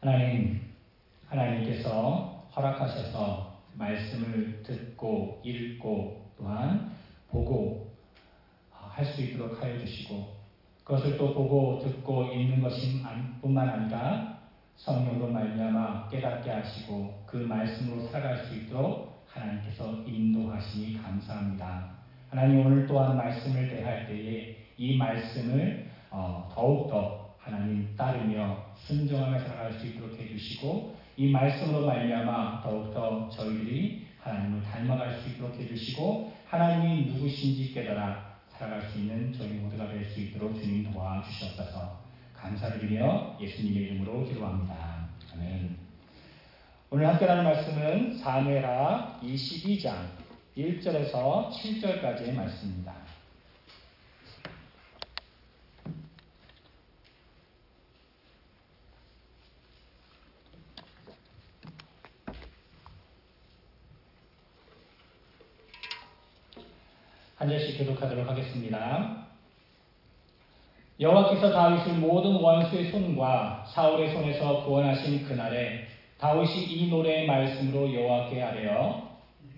하나님께서 허락하셔서 말씀을 듣고 읽고 또한 보고 할 수 있도록 하여 주시고, 그것을 또 보고 듣고 읽는 것이 뿐만 아니라 성령으로 말미암아 깨닫게 하시고 그 말씀으로 살아갈 수 있도록 하나님께서 인도하시니 감사합니다. 하나님, 오늘 또한 말씀을 대할 때에 이 말씀을 더욱더 하나님 따르며 순종하며 살아갈 수 있도록 해주시고, 이 말씀으로 말미암아 더욱더 저희들이 하나님을 닮아갈 수 있도록 해주시고, 하나님이 누구신지 깨달아 살아갈 수 있는 저희 모두가 될 수 있도록 주님 도와주시옵소서. 감사드리며 예수님의 이름으로 기도합니다. 아멘. 오늘 함께 나눌 말씀은 사무엘하 22장 1절에서 7절까지의 말씀입니다. 한 절씩 교독하도록 하겠습니다. 여호와께서 다윗을 모든 원수의 손과 사울의 손에서 구원하신 그날에 다윗이 이 노래의 말씀으로 여호와께 아뢰어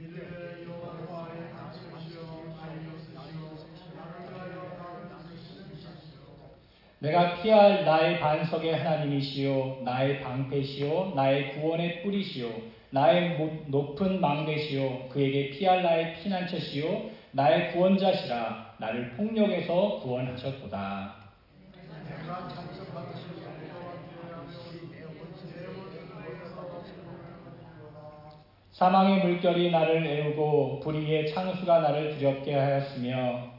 내가 피할 나의 반석의 하나님이시요 나의 방패시요 나의 구원의 뿌리시요 나의 높은 망대시요 그에게 피할 나의 피난처시요 나의 구원자시라 나를 폭력에서 구원하셨도다. 사망의 물결이 나를 애우고 불의의 창수가 나를 두렵게 하였으며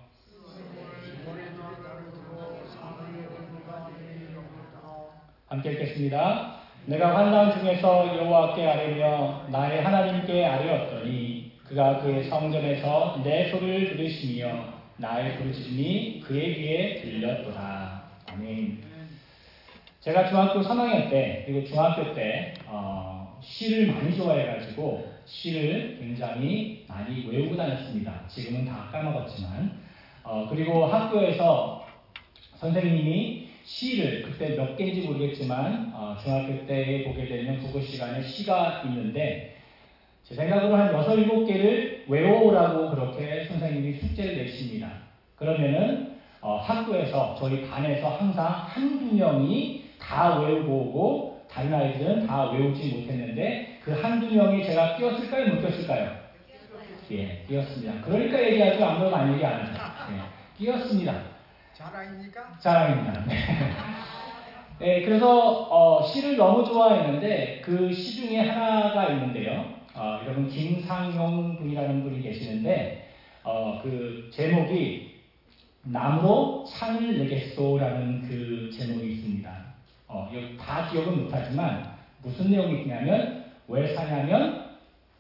함께 읽겠습니다. 내가 환난 중에서 여호와께 아뢰며 나의 하나님께 아뢰었더니 그가 그의 성전에서 내 소리를 들으시며 나의 부르짖음이 그의 귀에 들렸도다. 아멘. 제가 중학교 3학년 때 그리고 중학교 때 시를 많이 좋아해가지고 시를 굉장히 많이 외우고 다녔습니다. 지금은 다 까먹었지만 그리고 학교에서 선생님이 시를 그때 몇 개인지 모르겠지만 중학교 때 보게 되면 국어 시간에 시가 있는데 제 생각으로 한 6, 7개를 외워오라고 그렇게 선생님이 숙제를 내십니다. 그러면은 학교에서 저희 반에서 항상 한두 명이 다 외우고 오고 다른 아이들은 다 외우지 못했는데 그 한두 명이 제가 끼었을까요? 못 끼었을까요? 예, 끼었습니다. 그러니까 얘기하죠. 안 그러면 안 얘기 안 하죠. 예, 끼었습니다. 자랑입니까? 자랑입니다. 네, 그래서 시를 너무 좋아했는데 그 시 중에 하나가 있는데요. 여러분 김상용 분이라는 분이 계시는데 그 제목이 나무로 창을 내겠소라는 그 제목이 있습니다. 다 기억은 못하지만 무슨 내용이 있냐면 왜 사냐면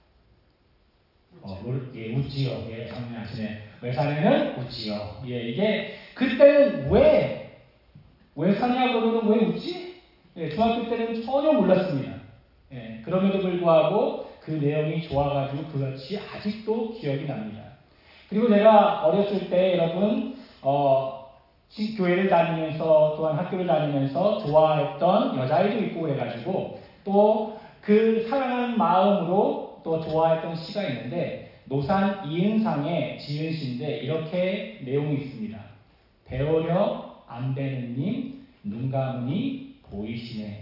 웃지요. 예, 상냥하시네. 왜 사냐면 웃지요. 예, 이게 그때는 왜 사냐 그러면 왜 웃지? 예, 중학교 때는 전혀 몰랐습니다. 예, 그럼에도 불구하고 그 내용이 좋아가지고 그것이 아직도 기억이 납니다. 그리고 제가 어렸을 때 여러분 교회를 다니면서 또한 학교를 다니면서 좋아했던 여자아이도 있고 그래가지고 또 그 사랑하는 마음으로 또 좋아했던 시가 있는데 노산 이은상의 지은 시인데 이렇게 내용이 있습니다. 배우려 안 되는 님 눈 감으니 보이시네.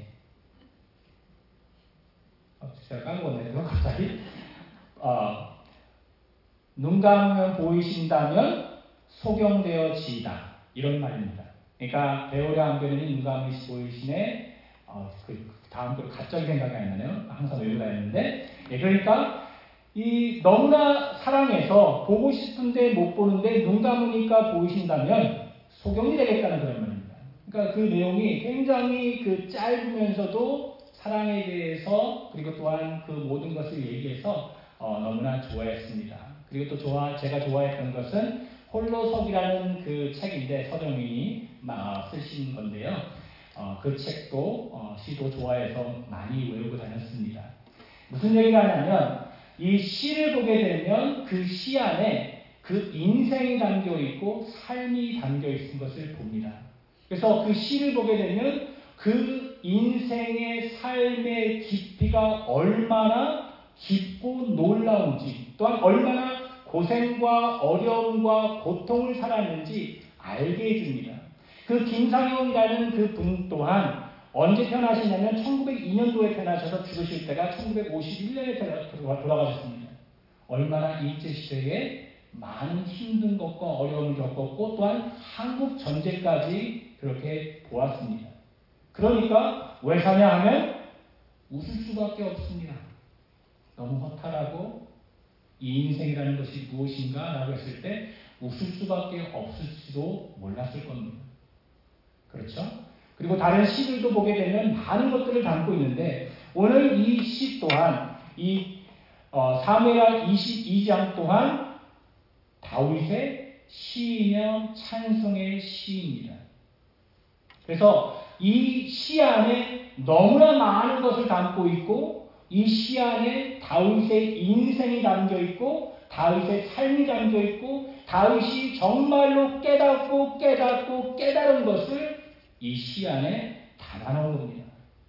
제가 까먹었네요. 갑자기 눈 감으면 보이신다면 소경되어지이다. 이런 말입니다. 그러니까 배우려 안 되는 님 눈 감으니 보이시네. 그 다음 거 갑자기 생각이 안 나네요. 항상 외우라 했는데 그러니까 이 너무나 사랑해서 보고 싶은데 못 보는데 눈 감으니까 보이신다면 소경이 되겠다는 그런 말입니다. 그러니까 그 내용이 굉장히 그 짧으면서도 사랑에 대해서 그리고 또한 그 모든 것을 얘기해서 너무나 좋아했습니다. 그리고 또 제가 좋아했던 것은 홀로서기라는 그 책인데 서정민이 쓰신 건데요. 그 책도 시도 좋아해서 많이 외우고 다녔습니다. 무슨 얘기가 하냐면 이 시를 보게 되면 그 시 안에 그 인생이 담겨 있고 삶이 담겨 있는 것을 봅니다. 그래서 그 시를 보게 되면 그 인생의 삶 삶의 깊이가 얼마나 깊고 놀라운지, 또한 얼마나 고생과 어려움과 고통을 살았는지 알게 해줍니다. 그 김상용이라는 그 분 또한 언제 태어나시냐면 1902년도에 태어나셔서 죽으실 때가 1951년에 돌아가셨습니다. 얼마나 일제시대에 많은 힘든 것과 어려움을 겪었고 또한 한국 전쟁까지 그렇게 보았습니다. 그러니까 왜 사냐 하면 웃을 수밖에 없습니다. 너무 허탈하고 이 인생이라는 것이 무엇인가 라고 했을 때 웃을 수밖에 없을지도 몰랐을 겁니다. 그렇죠? 그리고 다른 시들도 보게 되면 많은 것들을 담고 있는데 오늘 이 시 또한 이 사무엘하 22장 또한 다윗의 시이며 찬송의 시입니다. 그래서 이 시 안에 너무나 많은 것을 담고 있고 이 시 안에 다윗의 인생이 담겨 있고 다윗의 삶이 담겨 있고 다윗이 정말로 깨닫고 깨달은 것을 이 시 안에 담아놓은 겁니다.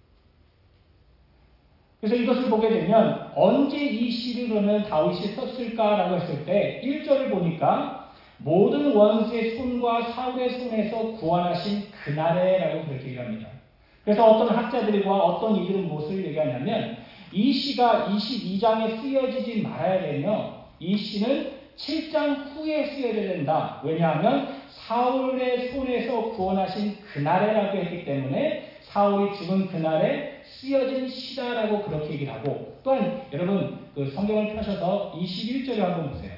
그래서 이것을 보게 되면 언제 이 시를 그러면 다윗이 썼을까라고 했을 때 1절을 보니까 모든 원수의 손과 사울의 손에서 구원하신 그날에라고 그렇게 얘기합니다. 그래서 어떤 학자들과 어떤 이들은 무엇을 얘기하냐면 이 시가 22장에 쓰여지지 말아야 되며 이 시는 7장 후에 쓰여야 된다. 왜냐하면 사울의 손에서 구원하신 그날에라고 했기 때문에 사울이 죽은 그날에 쓰여진 시다라고 그렇게 얘기를 하고 또한 여러분 그 성경을 펴셔서 21절을 한번 보세요.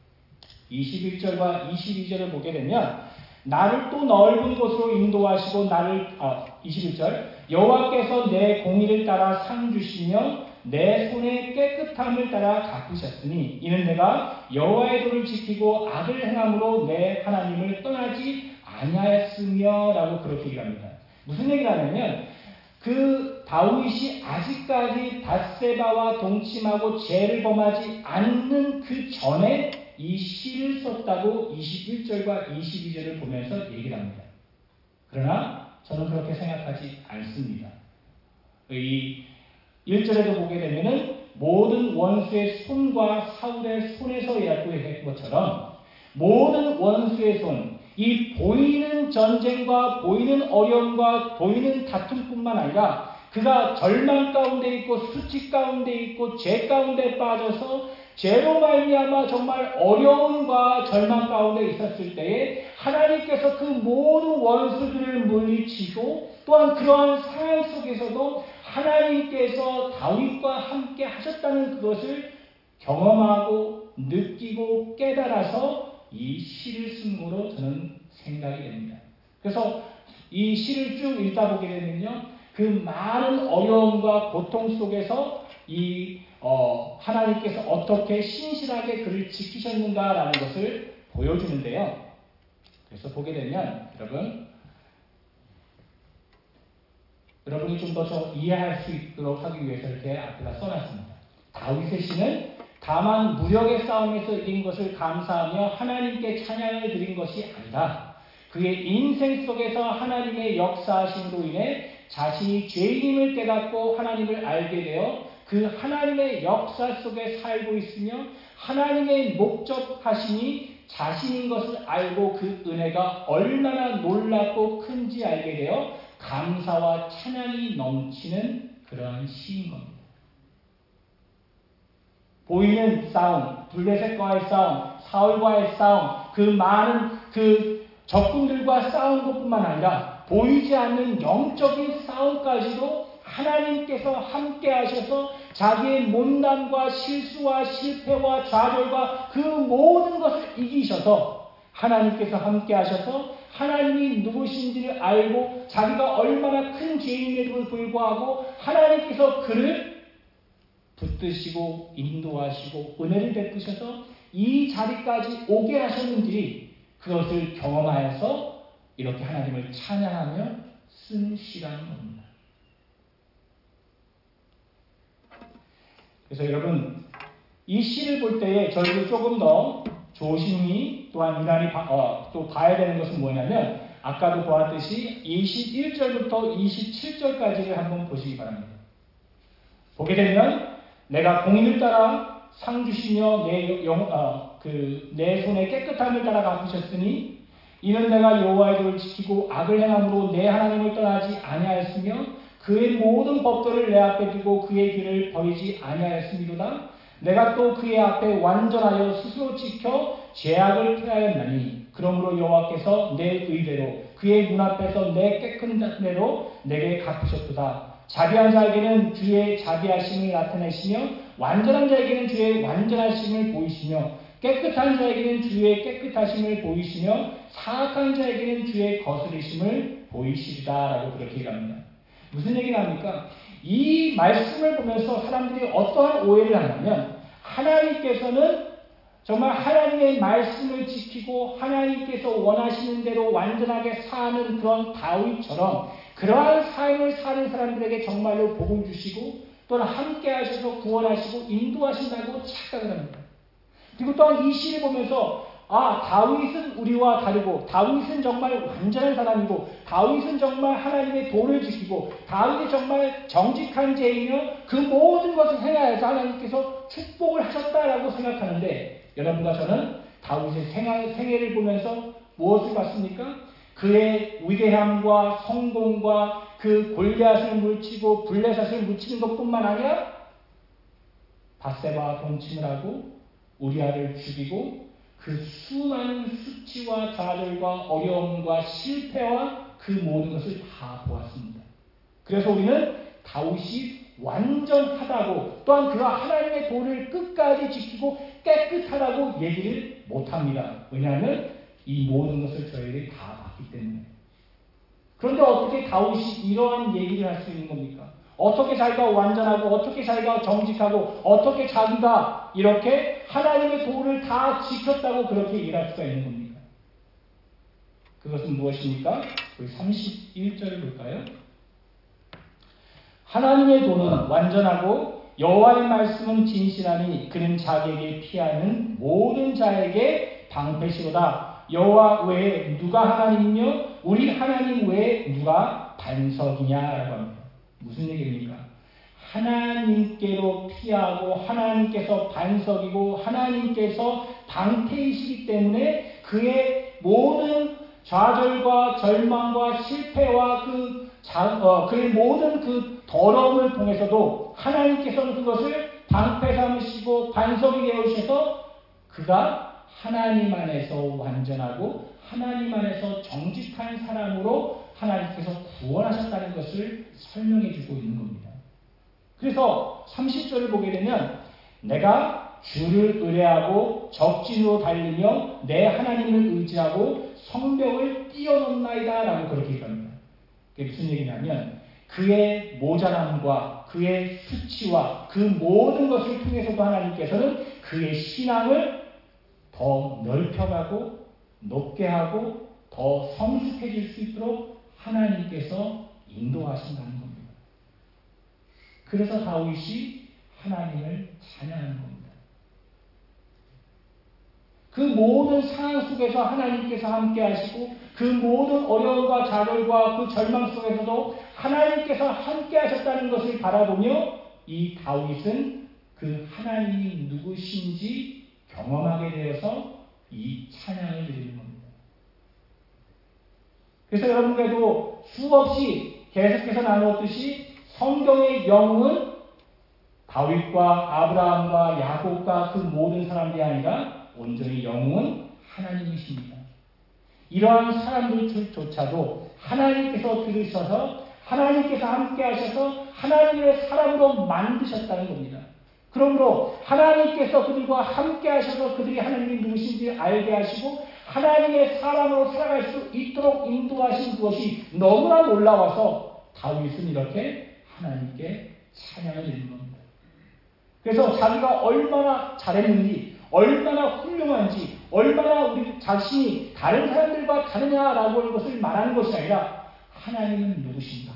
21절과 22절을 보게 되면 나를 또 넓은 곳으로 인도하시고 21절 여호와께서 내 공의를 따라 상 주시며 내 손의 깨끗함을 따라 갚으셨으니 이는 내가 여호와의 도를 지키고 악을 행함으로 내 하나님을 떠나지 아니하였으며 라고 그렇게 얘기합니다. 무슨 얘기를 하냐면 그 다윗이 아직까지 밧세바와 동침하고 죄를 범하지 않는 그 전에 이 시를 썼다고 21절과 22절을 보면서 얘기를 합니다. 그러나 저는 그렇게 생각하지 않습니다. 이 1절에도 보게 되면은 모든 원수의 손과 사울의 손에서 이야기한 것처럼 모든 원수의 손, 이 보이는 전쟁과 보이는 어려움과 보이는 다툼뿐만 아니라 그가 절망 가운데 있고 수치 가운데 있고 죄 가운데 빠져서 죄로 말미암아 정말 어려움과 절망 가운데 있었을 때에 하나님께서 그 모든 원수들을 물리치고 또한 그러한 상황 속에서도 하나님께서 다윗과 함께 하셨다는 그것을 경험하고 느끼고 깨달아서 이 시를 쓴 거로 저는 생각이 됩니다. 그래서 이 시를 쭉 읽다 보게 되면요, 그 많은 어려움과 고통 속에서 하나님께서 어떻게 신실하게 그를 지키셨는가라는 것을 보여주는데요. 그래서 보게 되면 여러분이 좀 더 이해할 수 있도록 하기 위해서 이렇게 앞에다 써놨습니다. 다윗의 시는 다만 무력의 싸움에서 이긴 것을 감사하며 하나님께 찬양을 드린 것이 아니라 그의 인생 속에서 하나님의 역사하심으로 인해 자신이 죄인임을 깨닫고 하나님을 알게 되어 그 하나님의 역사 속에 살고 있으며 하나님의 목적하심이 자신인 것을 알고 그 은혜가 얼마나 놀랍고 큰지 알게 되어 감사와 찬양이 넘치는 그런 시인 겁니다. 보이는 싸움, 블레셋과의 싸움, 사울과의 싸움, 그 많은 그 적군들과 싸운 것뿐만 아니라 보이지 않는 영적인 싸움까지도 하나님께서 함께 하셔서 자기의 못남과 실수와 실패와 좌절과 그 모든 것을 이기셔서 하나님께서 함께 하셔서 하나님이 누구신지를 알고 자기가 얼마나 큰 죄인임에도 불구하고 하나님께서 그를 붙드시고 인도하시고 은혜를 베푸셔서 이 자리까지 오게 하셨는지 그것을 경험하여서 이렇게 하나님을 찬양하며 쓴 시라는 겁니다. 그래서 여러분 이 시를 볼 때에 저희도 조금 더 조심히 또한 유난히 또 봐야 되는 것은 뭐냐면 아까도 보았듯이 21절부터 27절까지를 한번 보시기 바랍니다. 보게 되면 내가 공의를 따라 상 주시며 내 손의 깨끗함을 따라 갚으셨으니 이는 내가 여호와의 도를 지키고 악을 행함으로 내 하나님을 떠나지 아니하였으며 그의 모든 법도를 내 앞에 두고 그의 길을 버리지 아니하였음이로다. 내가 또 그의 앞에 완전하여 스스로 지켜 죄악을 피하였나니 그러므로 여호와께서 내 의대로 그의 눈앞에서 내 깨끗한 대로 내게 갚으셨도다. 자비한 자에게는 주의 자비하심을 나타내시며 완전한 자에게는 주의 완전하심을 보이시며 깨끗한 자에게는 주의 깨끗하심을 보이시며 사악한 자에게는 주의 거스르심을 보이시리다 라고 그렇게 얘기합니다. 무슨 얘기를 합니까? 이 말씀을 보면서 사람들이 어떠한 오해를 하냐면 하나님께서는 정말 하나님의 말씀을 지키고 하나님께서 원하시는 대로 완전하게 사는 그런 다윗처럼 그러한 삶을 사는 사람들에게 정말로 복을 주시고 또는 함께 하셔서 구원하시고 인도하신다고 착각을 합니다. 그리고 또한 이 시를 보면서 다윗은 우리와 다르고 다윗은 정말 완전한 사람이고 다윗은 정말 하나님의 도를 지키고 다윗이 정말 정직한 죄이며 그 모든 것을 행하여서 하나님께서 축복을 하셨다라고 생각하는데 여러분과 저는 다윗의 생애를 보면서 무엇을 봤습니까? 그의 위대함과 성공과 그 골리앗을 물치고 블레셋을 물치는 것뿐만 아니라 밧세바와 동침을 하고 우리아를 죽이고 그 수많은 수치와 좌절과 어려움과 실패와 그 모든 것을 다 보았습니다. 그래서 우리는 다윗이 완전하다고 또한 그가 하나님의 도를 끝까지 지키고 깨끗하다고 얘기를 못합니다. 왜냐하면 이 모든 것을 저희들이 다 봤기 때문에. 그런데 어떻게 다윗이 이러한 얘기를 할 수 있는 겁니까? 어떻게 자기가 완전하고 어떻게 자기가 정직하고 어떻게 자기가 이렇게 하나님의 도를 다 지켰다고 그렇게 얘기할 수가 있는 겁니까? 그것은 무엇입니까? 우리 31절을 볼까요? 하나님의 도는 완전하고 여호와의 말씀은 진실하니 그는 자기에게 피하는 모든 자에게 방패시로다. 여호와 외에 누가 하나님이며 우리 하나님 외에 누가 반석이냐라고 합니다. 무슨 얘기입니까? 하나님께로 피하고 하나님께서 반석이고 하나님께서 방패이시기 때문에 그의 모든 좌절과 절망과 실패와 그의 모든 그 더러움을 통해서도 하나님께서는 그것을 방패 삼으시고 반석이 되어주셔서 그가 하나님 안에서 완전하고 하나님 안에서 정직한 사람으로 하나님께서 구원하셨다는 것을 설명해 주고 있는 겁니다. 그래서 30절을 보게 되면 내가 주를 의뢰하고 적진으로 달리며 내 하나님을 의지하고 성벽을 뛰어넘나이다 라고 그렇게 얘기합니다. 그게 무슨 얘기냐면 그의 모자람과 그의 수치와 그 모든 것을 통해서도 하나님께서는 그의 신앙을 더 넓혀가고 높게 하고 더 성숙해질 수 있도록 하나님께서 인도하신다는 겁니다. 그래서 다윗이 하나님을 찬양하는 겁니다. 그 모든 상황 속에서 하나님께서 함께 하시고 그 모든 어려움과 좌절과 그 절망 속에서도 하나님께서 함께 하셨다는 것을 바라보며 이 다윗은 그 하나님이 누구신지 경험하게 되어서 이 찬양을 드리는 겁니다. 그래서 여러분께도 수없이 계속해서 나누었듯이 성경의 영웅은 다윗과 아브라함과 야곱과 그 모든 사람들이 아니라 온전히 영웅은 하나님이십니다. 이러한 사람들조차도 하나님께서 들으셔서 하나님께서 함께 하셔서 하나님의 사람으로 만드셨다는 겁니다. 그러므로 하나님께서 그들과 함께 하셔서 그들이 하나님이 누구신지 알게 하시고 하나님의 사람으로 살아갈 수 있도록 인도하신 그것이 너무나 놀라워서 다윗은 이렇게 하나님께 찬양을 드리는 겁니다. 그래서 자기가 얼마나 잘했는지 얼마나 훌륭한지 얼마나 우리 자신이 다른 사람들과 다르냐라고 하는 것을 말하는 것이 아니라 하나님은 누구신가?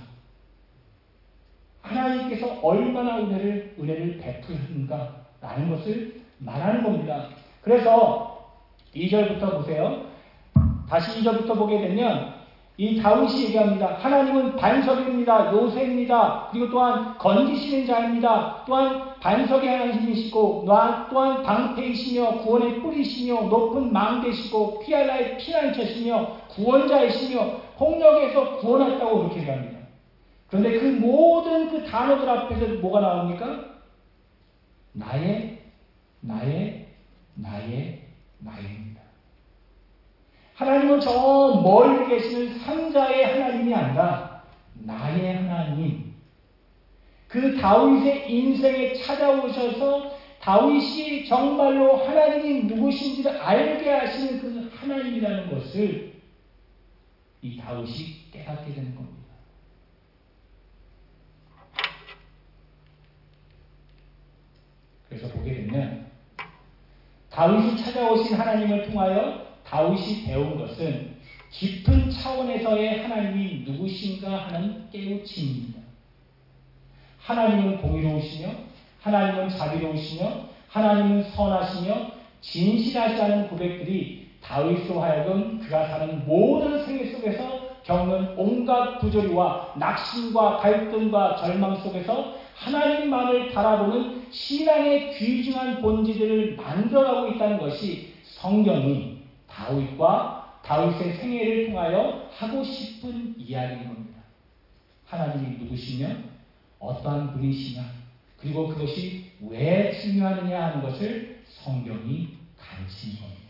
하나님께서 얼마나 은혜를 베푸셨는가? 라는 것을 말하는 겁니다. 그래서 2절부터 보세요. 다시 2절부터 보게 되면 이 다윗이 얘기합니다. 하나님은 반석입니다. 요새입니다. 그리고 또한 건지시는 자입니다. 또한 반석의 하나님이시고 또한 방패이시며 구원의 뿌리시며 높은 망대시고 피할라의 피난처시며 구원자이시며 홍역에서 구원했다고 그렇게 얘기합니다. 그런데 그 모든 그 단어들 앞에서 뭐가 나옵니까? 나입니다. 하나님은 저 멀리 계시는 삼자의 하나님이 아니라 나의 하나님. 그 다윗의 인생에 찾아오셔서 다윗이 정말로 하나님이 누구신지를 알게 하시는 그 하나님이라는 것을 이 다윗이 깨닫게 되는 겁니다. 그래서 보게 되면 다윗이 찾아오신 하나님을 통하여 다윗이 배운 것은 깊은 차원에서의 하나님이 누구신가 하는 깨우침입니다. 하나님은 공의로우시며 하나님은 자비로우시며 하나님은 선하시며 진실하시다는 고백들이 다윗으로 하여금 그가 사는 모든 생애 속에서 겪는 온갖 부조리와 낙심과 갈등과 절망 속에서 하나님만을 바라보는 신앙의 귀중한 본질들을 만들어가고 있다는 것이 성경이 다윗의 생애를 통하여 하고 싶은 이야기인 겁니다. 하나님이 누구시며 어떠한 분이시냐 그리고 그것이 왜 중요하느냐 하는 것을 성경이 가르치는 겁니다.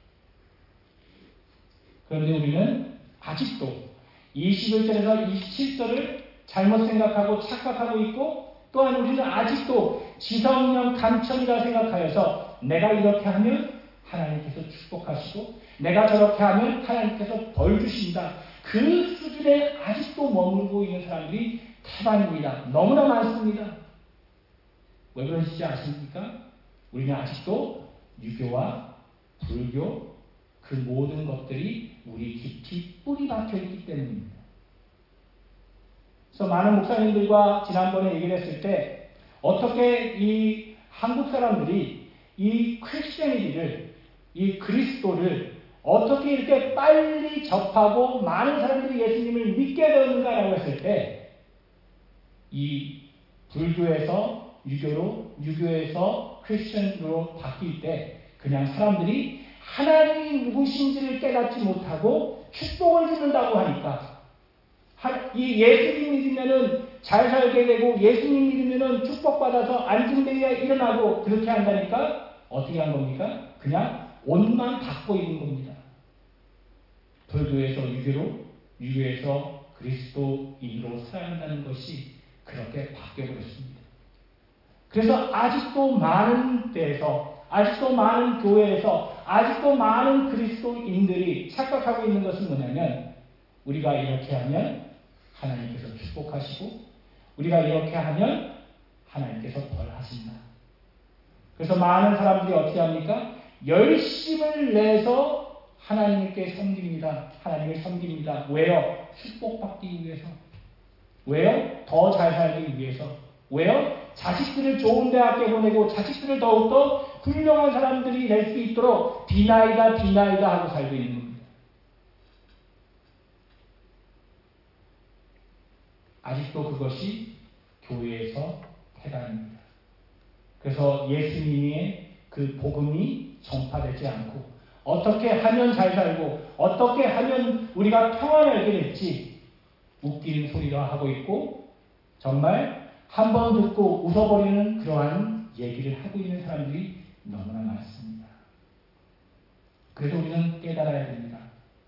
그런데 우리는 아직도 21절에서 27절을 잘못 생각하고 착각하고 있고 또한 우리는 아직도 지성령 감천이라 생각하여서 내가 이렇게 하면 하나님께서 축복하시고 내가 저렇게 하면 하나님께서 벌 주신다. 그 수준에 아직도 머무르고 있는 사람들이 태반입니다. 너무나 많습니다. 왜 그런지 아십니까? 우리는 아직도 유교와 불교 그 모든 것들이 우리 깊이 뿌리 박혀 있기 때문입니다. 그래서 많은 목사님들과 지난번에 얘기를 했을 때 어떻게 이 한국 사람들이 이 크리스티애니티를 이 그리스도를 어떻게 이렇게 빨리 접하고 많은 사람들이 예수님을 믿게 되는가라고 했을 때 이 불교에서 유교로 유교에서 크리스천으로 바뀔 때 그냥 사람들이 하나님이 누구신지를 깨닫지 못하고 축복을 주는다고 하니까 이 예수님 믿으면은 잘 살게 되고 예수님 믿으면은 축복받아서 안진뱅이가 일어나고 그렇게 한다니까 어떻게 한 겁니까? 그냥 옷만 받고 있는 겁니다. 불교에서 유교로 유교에서 그리스도인으로 살아간다는 것이 그렇게 바뀌어버렸습니다. 그래서 아직도 많은 데에서 아직도 많은 교회에서 아직도 많은 그리스도인들이 착각하고 있는 것은 뭐냐면 우리가 이렇게 하면 하나님께서 축복하시고 우리가 이렇게 하면 하나님께서 벌하신다. 그래서 많은 사람들이 어떻게 합니까? 열심을 내서 하나님께 섬깁니다. 하나님을 섬깁니다. 왜요? 축복받기 위해서. 왜요? 더 잘 살기 위해서. 왜요? 자식들을 좋은 대학에 보내고 자식들을 더욱더 훌륭한 사람들이 될 수 있도록 비나이다 하고 살고 있는 겁니다. 아직도 그것이 교회에서 태반입니다. 그래서 예수님의 그 복음이 전파되지 않고 어떻게 하면 잘 살고 어떻게 하면 우리가 평안을 알게 될지 웃기는 소리가 하고 있고 정말 한 번 듣고 웃어버리는 그러한 얘기를 하고 있는 사람들이 너무나 많습니다. 그래서 우리는 깨달아야 됩니다.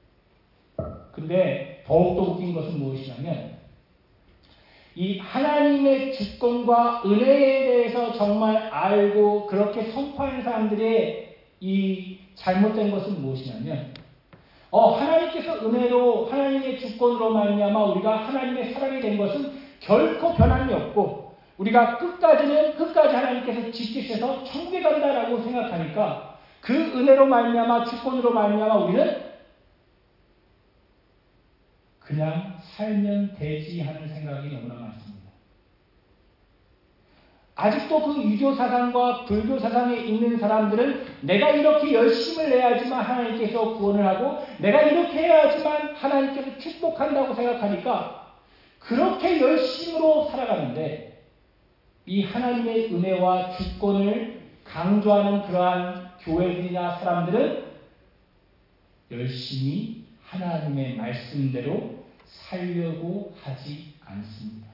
근데 더욱더 웃긴 것은 무엇이냐면 이 하나님의 주권과 은혜에 대해서 정말 알고 그렇게 선포하는 사람들의 이 잘못된 것은 무엇이냐면 하나님께서 은혜로 하나님의 주권으로 말미암아 우리가 하나님의 사랑이 된 것은 결코 변함이 없고 우리가 끝까지 하나님께서 지키셔서 천국에 간다라고 생각하니까 그 은혜로 말미암아 주권으로 말미암아 우리는 그냥 살면 되지 하는 생각이 너무나 많습니다. 아직도 그 유교 사상과 불교 사상에 있는 사람들은 내가 이렇게 열심을 내야지만 하나님께서 구원을 하고 내가 이렇게 해야지만 하나님께서 축복한다고 생각하니까 그렇게 열심으로 살아가는데 이 하나님의 은혜와 주권을 강조하는 그러한 교회들이나 사람들은 열심히 하나님의 말씀대로 살려고 하지 않습니다.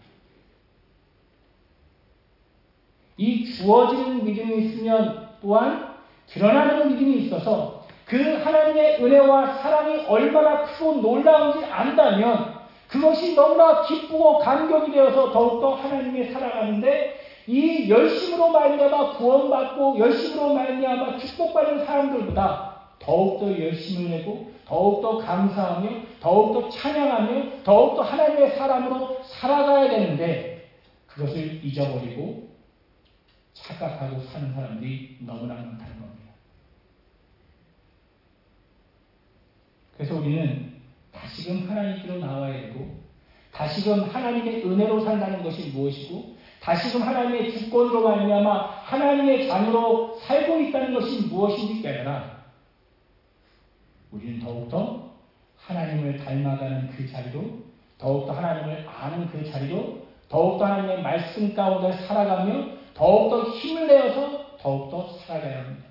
이 주어지는 믿음이 있으면 또한 드러나는 믿음이 있어서 그 하나님의 은혜와 사랑이 얼마나 크고 놀라운지 안다면 그것이 너무나 기쁘고 감격이 되어서 더욱더 하나님의 살아가는데 이 열심으로 말미암아 구원받고 열심으로 말미암아 축복받은 사람들보다 더욱더 열심을 내고 더욱더 감사하며 더욱더 찬양하며 더욱더 하나님의 사람으로 살아가야 되는데 그것을 잊어버리고 착각하고 사는 사람들이 너무나 많다는 겁니다. 그래서 우리는 다시금 하나님께로 나와야 되고 다시금 하나님의 은혜로 산다는 것이 무엇이고 다시금 하나님의 주권으로 말미암아 하나님의 자녀로 살고 있다는 것이 무엇인지 깨달아 우리는 더욱더 하나님을 닮아가는 그 자리로 더욱더 하나님을 아는 그 자리로 더욱더 하나님의 말씀 가운데 살아가며 더욱더 힘을 내어서 더욱더 살아가야 합니다.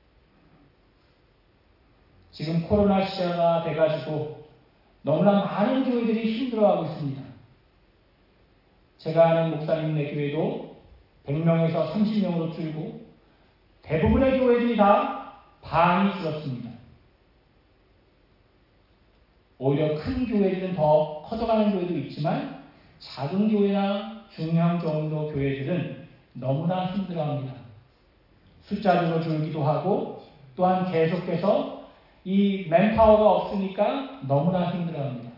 지금 코로나 시대가 돼가지고 너무나 많은 교회들이 힘들어하고 있습니다. 제가 아는 목사님네 교회도 100명에서 30명으로 줄고 대부분의 교회들이 다 반이 줄었습니다. 오히려 큰 교회들은 더 커져가는 교회도 있지만 작은 교회나 중형 정도 교회들은 너무나 힘들어합니다. 숫자적으로 줄기도 하고 또한 계속해서 이 맨파워가 없으니까 너무나 힘들어합니다.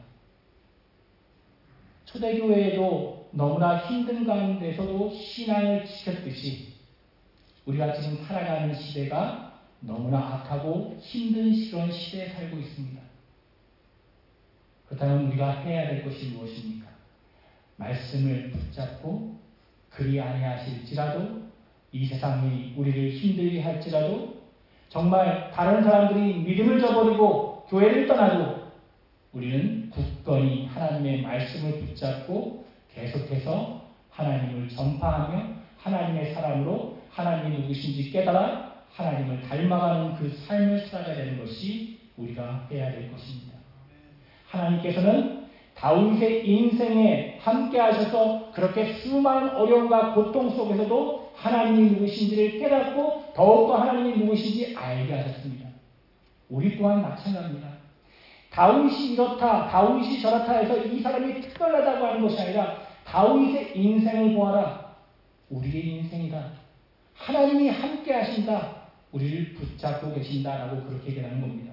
초대교회에도 너무나 힘든 가운데서도 신앙을 지켰듯이 우리가 지금 살아가는 시대가 너무나 악하고 힘든 그런 시대에 살고 있습니다. 그렇다면 우리가 해야 될 것이 무엇입니까? 말씀을 붙잡고 그리 아니하실지라도 이 세상이 우리를 힘들게 할지라도 정말 다른 사람들이 믿음을 저버리고 교회를 떠나도 우리는 굳건히 하나님의 말씀을 붙잡고 계속해서 하나님을 전파하며 하나님의 사람으로 하나님이 누구신지 깨달아 하나님을 닮아가는 그 삶을 살아가야 되는 것이 우리가 해야 될 것입니다. 하나님께서는 다윗의 인생에 함께 하셔서 그렇게 수많은 어려움과 고통 속에서도 하나님이 누구신지를 깨닫고 더욱더 하나님이 누구신지 알게 하셨습니다. 우리 또한 마찬가지입니다. 다윗이 이렇다, 다윗이 저렇다 해서 이 사람이 특별하다고 하는 것이 아니라 다윗의 인생을 보아라. 우리의 인생이다. 하나님이 함께 하신다. 우리를 붙잡고 계신다라고 그렇게 얘기하는 겁니다.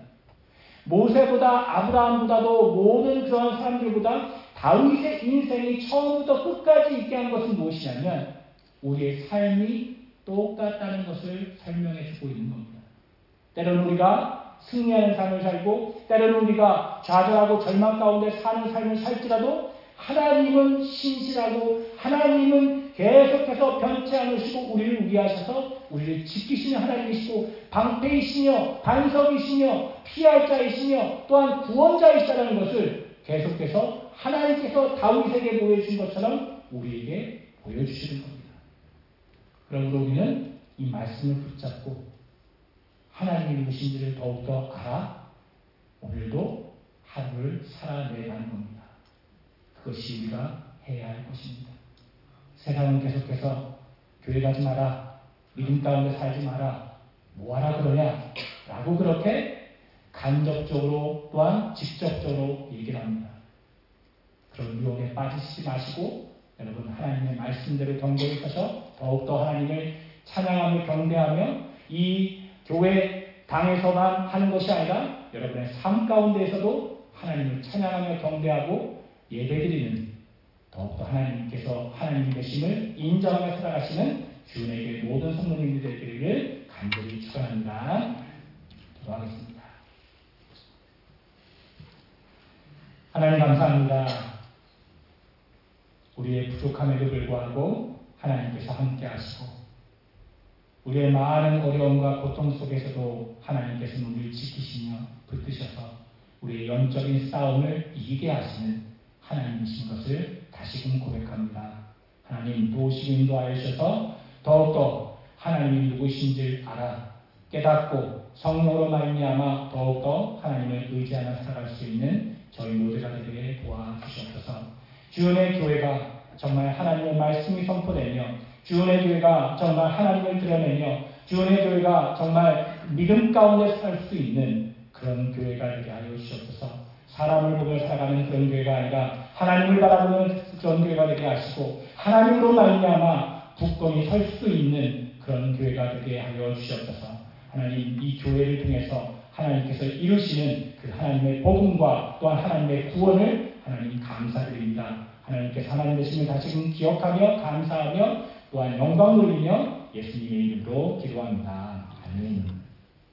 모세보다 아브라함보다도 모든 그런 사람들보다 다윗의 인생이 처음부터 끝까지 있게 한 것은 무엇이냐면 우리의 삶이 똑같다는 것을 설명해 주고 있는 겁니다. 때로는 우리가 승리하는 삶을 살고 때로는 우리가 좌절하고 절망 가운데 사는 삶을 살지라도 하나님은 신실하고 하나님은 계속해서 변치 않으시고 우리를 위하셔서 우리를 지키시는 하나님이시고 방패이시며 반석이시며 피할 자이시며 또한 구원자이시다는 것을 계속해서 하나님께서 다윗에게 보여주신 것처럼 우리에게 보여주시는 겁니다. 그러므로 우리는 이 말씀을 붙잡고 하나님이 누구신지를 더욱더 알아 오늘도 하루를 살아내가는 겁니다. 그것이 우리가 해야 할 것입니다. 세상은 계속해서 교회 가지 마라, 믿음 가운데 살지 마라, 뭐하라 그러냐 라고 그렇게 간접적으로 또한 직접적으로 얘기를 합니다. 그런 유혹에 빠지시지 마시고 여러분 하나님의 말씀대로 경배하셔서 더욱더 하나님을 찬양하며 경배하며 이 교회 당에서만 하는 것이 아니라 여러분의 삶 가운데에서도 하나님을 찬양하며 경배하고 예배드리는 더욱더 하나님께서 하나님 되심을 인정하며 살아가시는 주님에게 모든 성도님들이 되기를 간절히 축원합니다. 기도하겠습니다. 하나님 감사합니다. 우리의 부족함에도 불구하고 하나님께서 함께 하시고 우리의 많은 어려움과 고통 속에서도 하나님께서는 우리를 지키시며 붙드셔서 우리의 영적인 싸움을 이기게 하시는 하나님이신 것을 다시금 고백합니다. 하나님 도우시고 인도하여 주셔서 더욱더 하나님이 누구신지 알아 깨닫고 성령으로 말미암아 더욱더 하나님을 의지하며 살아갈 수 있는 저희 모두가 되게 도와주시옵소서. 주은의 교회가 정말 하나님의 말씀이 선포되며 주은의 교회가 정말 하나님을 드러내며 주은의 교회가 정말 믿음 가운데 살 수 있는 그런 교회가 되게 하여 주시옵소서. 사람을 보며 살아가는 그런 교회가 아니라 하나님을 바라보는 그런 교회가 되게 하시고 하나님으로 말미암아 굳건히 설 수 있는 그런 교회가 되게 하여 주시옵소서. 하나님 이 교회를 통해서 하나님께서 이루시는 그 하나님의 복음과 또한 하나님의 구원을 하나님 감사드립니다. 하나님께서 하나님 되심을 다시금 기억하며 감사하며 또한 영광 돌리며 예수님의 이름으로 기도합니다. 아멘.